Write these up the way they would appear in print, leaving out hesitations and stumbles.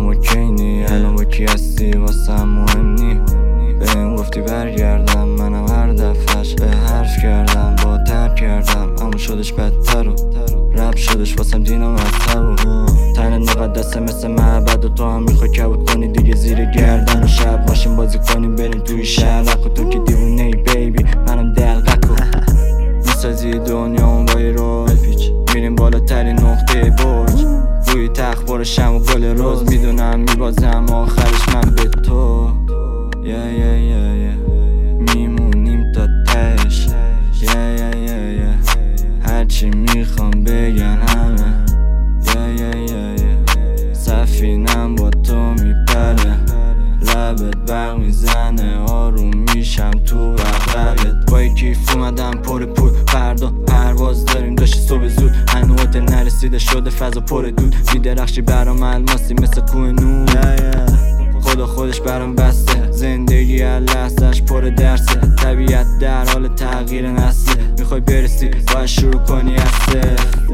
گفتم اوکی نی، الان با کی هستی واسم مهم نی. بهم گفتی برگردم، منم هر دفعش به حرف کردم، با ترک کردم اما شدش بدتر و رب شدش واسم دینم مذهب و تنت مقدسه مثل معبد و تو هم میخوای کبود کنی دیگه زیر گردن و شب ماشین بازی کنیم بریم توی شهر و تو که دیوونه ای بیبی منم دلقک و میسازی دنیا با یه رول میریم بالاترین نقطه برج روی تخت برشم و گل روز میدونم میبازم آخرش من به تو میمونیم تا تهش هرچی میخوام بگن همه سفینم با تو میپره لبت برق میزنه آروم میشم تو بغلت با کیف اومدم پر پول فردا پرواز داریم داشتی صبح زود هنو هتل نرسیده شده فضا پر دود میدرخشی برام الماسی مثل کوه نور خدا خودش برام بسته زندگی هر لحظهش پر درسه طبیعت در حال تغییر نسله میخوای برسی باید شروع کنی از صفر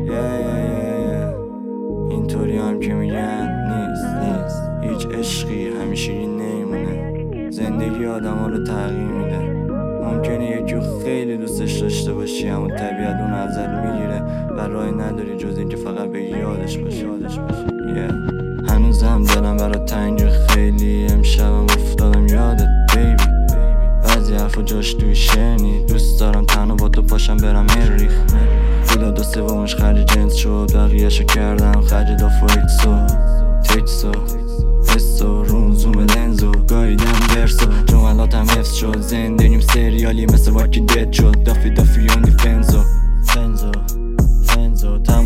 اینطوری هم که میگن نیست هیچ عشقی همیشگی نمیمونه زندگی آدم ها رو تغییر میده ممکنه یکیو خیلی دوستش داشته باشی اما طبیعت اون ازت میگیره و راهی نداری جز اینکه فقط بگی یادش باشی هنوزم دلم برات تنگ خیلی امشبم افتادم یادت بیبی بعضی حرفا جاش توی شنی دوست دارم تنها با تو پاشم برم مریخ پولا دو سومش خرج جنس شد بقیهشو کردم خرج دافوریتسو تیتسو حسو روم زوم لنزو گاییدم برسو جملاتم حفظ شد زندگیم سریالی مثل واکی دد شد دافی یونی فنزو